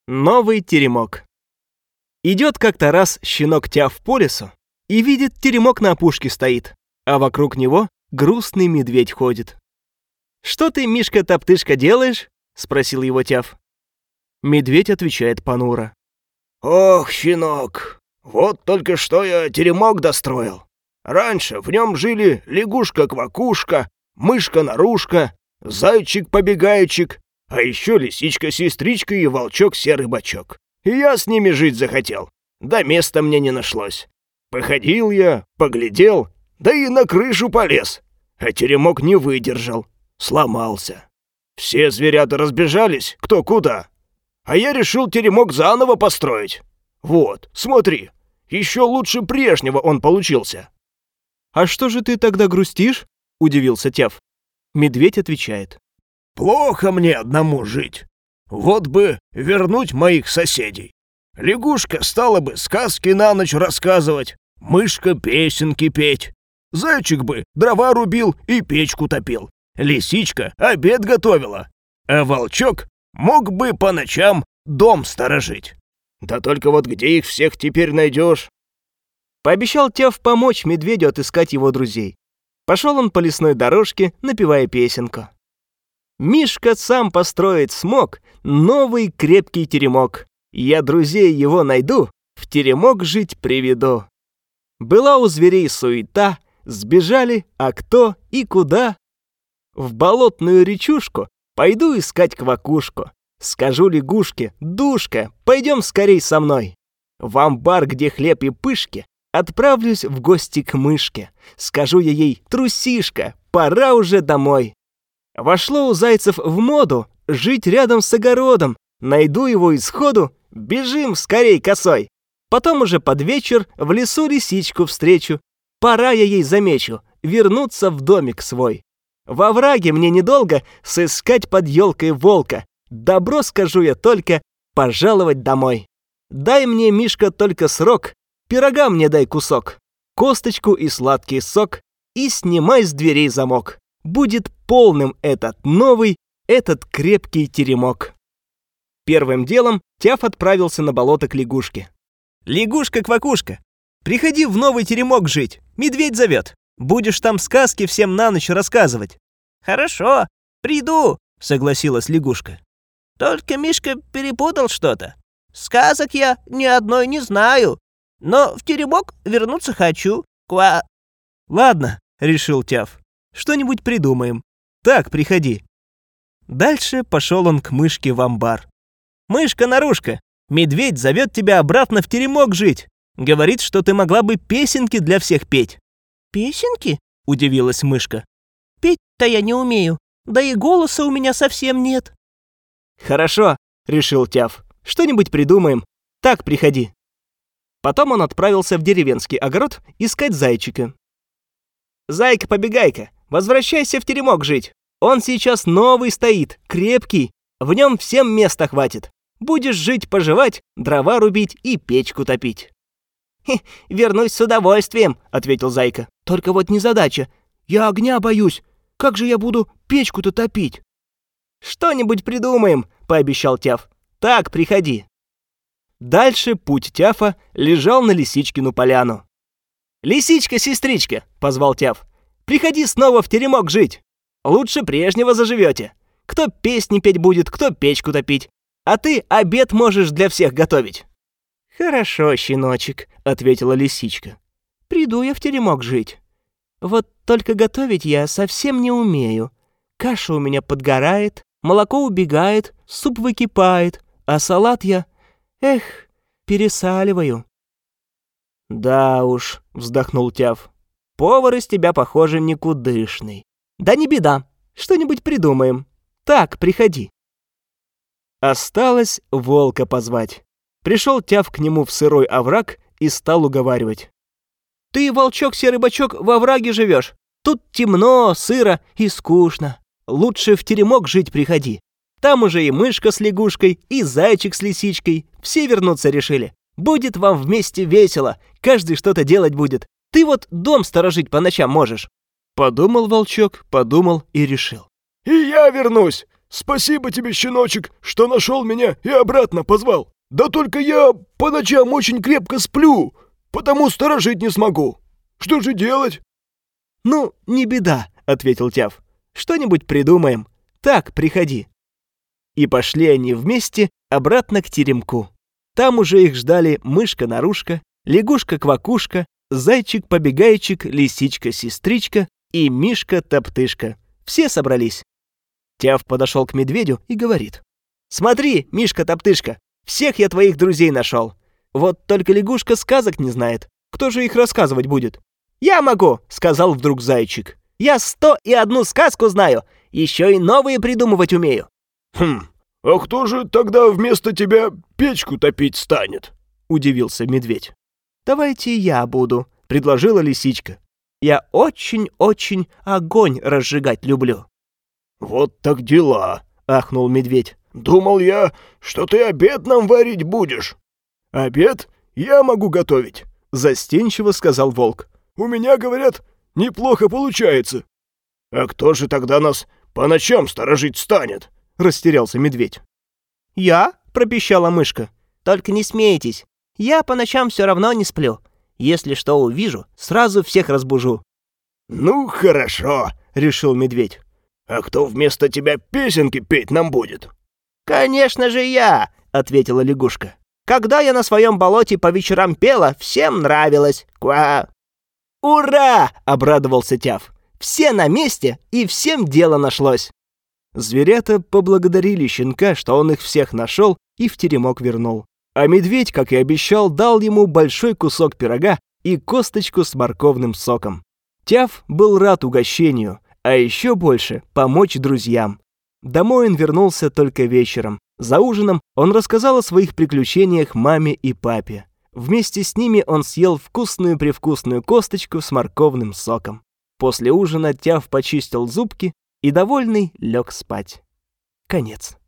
Новый теремок. Идет как-то раз щенок Тяв по лесу и видит, теремок на опушке стоит, а вокруг него грустный медведь ходит. «Что ты, Мишка-топтышка, делаешь?» — спросил его Тяв. Медведь отвечает понуро. «Ох, щенок, вот только что я теремок достроил. Раньше в нем жили лягушка-квакушка, мышка-нарушка, зайчик-побегайчик, а еще лисичка-сестричка и волчок-серый бочок. И я с ними жить захотел, да места мне не нашлось. Походил я, поглядел, да и на крышу полез, а теремок не выдержал, сломался. Все зверята разбежались, кто куда, а я решил теремок заново построить. Вот, смотри, еще лучше прежнего он получился». «А что же ты тогда грустишь?» — удивился Тяв. Медведь отвечает. «Плохо мне одному жить. Вот бы вернуть моих соседей. Лягушка стала бы сказки на ночь рассказывать, мышка песенки петь. Зайчик бы дрова рубил и печку топил. Лисичка обед готовила. А волчок мог бы по ночам дом сторожить. Да только вот где их всех теперь найдешь?» Пообещал Тяв помочь медведю отыскать его друзей. Пошел он по лесной дорожке, напевая песенку. Мишка сам построить смог новый крепкий теремок. Я друзей его найду, в теремок жить приведу. Была у зверей суета, сбежали, а кто и куда. В болотную речушку пойду искать квакушку. Скажу лягушке: «Душка, пойдем скорей со мной». В амбар, где хлеб и пышки, отправлюсь в гости к мышке. Скажу я ей: «Трусишка, пора уже домой». Вошло у зайцев в моду жить рядом с огородом. Найду его и сходу бежим скорей косой. Потом уже под вечер в лесу лисичку встречу. Пора я ей замечу вернуться в домик свой. Во враге мне недолго сыскать под елкой волка. Добро скажу я только пожаловать домой. Дай мне, Мишка, только срок, пирога мне дай кусок, косточку и сладкий сок, и снимай с дверей замок. Будет полным этот крепкий теремок. Первым делом Тяв отправился на болото к лягушке. «Лягушка-квакушка, приходи в новый теремок жить, медведь зовет. Будешь там сказки всем на ночь рассказывать». «Хорошо, приду», — согласилась лягушка. «Только Мишка перепутал что-то. Сказок я ни одной не знаю, но в теремок вернуться хочу. «Ладно», — решил Тяв, — «что-нибудь придумаем. Так, приходи». Дальше пошел он к мышке в амбар. «Мышка-нарушка, медведь зовет тебя обратно в теремок жить. Говорит, что ты могла бы песенки для всех петь». «Песенки?» — удивилась мышка. «Петь-то я не умею, да и голоса у меня совсем нет». «Хорошо», — решил Тяв, — «что-нибудь придумаем. Так, приходи». Потом он отправился в деревенский огород искать зайчика. «Зайка-побегайка, возвращайся в теремок жить. Он сейчас новый стоит, крепкий, в нем всем места хватит. Будешь жить-поживать, дрова рубить и печку топить». «Вернусь с удовольствием», — ответил зайка. «Только вот незадача. Я огня боюсь. Как же я буду печку-то топить?» «Что-нибудь придумаем», — пообещал Тяв. «Так, приходи». Дальше путь Тяфа лежал на Лисичкину поляну. «Лисичка-сестричка», — позвал Тяв, — «приходи снова в теремок жить. Лучше прежнего заживете. Кто песни петь будет, кто печку топить. А ты обед можешь для всех готовить». «Хорошо, щеночек», — ответила лисичка. «Приду я в теремок жить. Вот только готовить я совсем не умею. Каша у меня подгорает, молоко убегает, суп выкипает, а салат я, пересаливаю». «Да уж», — вздохнул Тяв, — «повар из тебя, похоже, никудышный. Да не беда, что-нибудь придумаем. Так, приходи». Осталось волка позвать. Пришел Тяв к нему в сырой овраг и стал уговаривать. «Ты, волчок-серый бочок, во овраге живешь. Тут темно, сыро и скучно. Лучше в теремок жить приходи. Там уже и мышка с лягушкой, и зайчик с лисичкой. Все вернуться решили. Будет вам вместе весело, каждый что-то делать будет. Ты вот дом сторожить по ночам можешь». Подумал волчок, подумал и решил. «И я вернусь. Спасибо тебе, щеночек, что нашел меня и обратно позвал. Да только я по ночам очень крепко сплю, потому сторожить не смогу. Что же делать?» «Ну, не беда», — ответил Тяв. «Что-нибудь придумаем. Так, приходи». И пошли они вместе обратно к теремку. Там уже их ждали мышка-нарушка, лягушка-квакушка, зайчик-побегайчик, лисичка-сестричка и Мишка-топтышка. Все собрались. Тяв подошел к медведю и говорит: «Смотри, Мишка-топтышка, всех я твоих друзей нашел. Вот только лягушка сказок не знает. Кто же их рассказывать будет?» «Я могу», — сказал вдруг зайчик. «Я 101 сказку знаю, еще и новые придумывать умею». А кто же тогда вместо тебя печку топить станет?» — удивился медведь. «Давайте я буду», — предложила лисичка. «Я очень-очень огонь разжигать люблю». «Вот так дела», — ахнул медведь. «Думал я, что ты обед нам варить будешь». «Обед я могу готовить», — застенчиво сказал волк. «У меня, говорят, неплохо получается». «А кто же тогда нас по ночам сторожить станет?» — растерялся медведь. «Я?» — пропищала мышка. «Только не смейтесь. Я по ночам все равно не сплю. Если что увижу, сразу всех разбужу». «Ну, хорошо», — решил медведь. «А кто вместо тебя песенки петь нам будет?» «Конечно же я!» — ответила лягушка. «Когда я на своем болоте по вечерам пела, всем нравилось. Ква!» «Ура!» — обрадовался Тяв. «Все на месте, и всем дело нашлось». Зверята поблагодарили щенка, что он их всех нашел и в теремок вернул. А медведь, как и обещал, дал ему большой кусок пирога и косточку с морковным соком. Тяв был рад угощению, а еще больше помочь друзьям. Домой он вернулся только вечером. За ужином он рассказал о своих приключениях маме и папе. Вместе с ними он съел вкусную-привкусную косточку с морковным соком. После ужина Тяв почистил зубки и, довольный, лег спать. Конец.